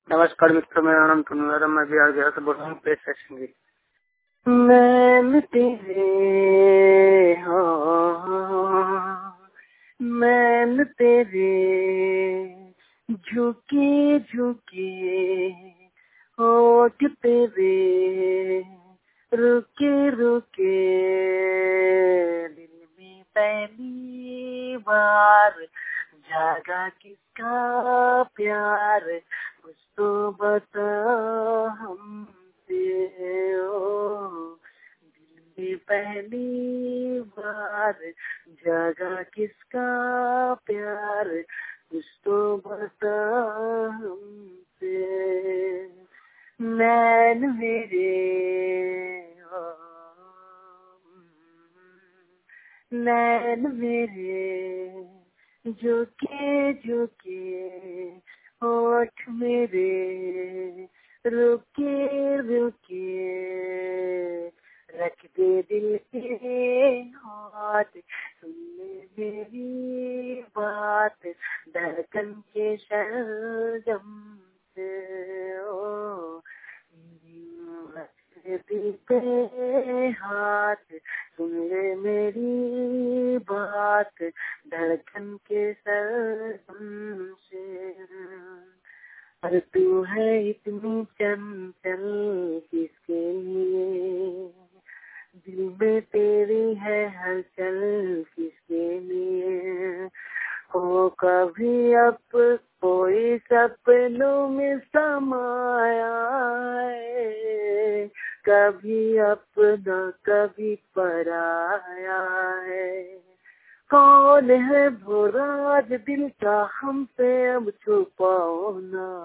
नमस्कार मित्रों, मेरा नाम टुनू, मैं बिहार गया से बोल रहा हूँ। पेश है संगीत। मैं तेरे हो, मैं तेरे झुके झुके होठ तेरे रुके रुके, दिल में पहली बार जागा किसका प्यार, कुछ तो बता हमसे ओ। दिल में पहली बार जागा किसका प्यार, कुछ तो बता हमसे। नैन मेरे ओ, नैन मेरे झुके झुके होठ मेरे रुके रुके, रख दे दिल के हाथ, सुन ले मेरी बात, धड़कन के शलजम से ओ। रख दे दिल पे हाथ, सुन ले मेरी बात, धड़कन के शलजम से। पर तू है इतनी चंचल किसके लिए, दिल में तेरी है हलचल किसके लिए। हो कभी अब कोई सपनों में समाया है, कभी अपना कभी पराया है। कौन है वो राज दिल का हमसे अब छुपाओ ना,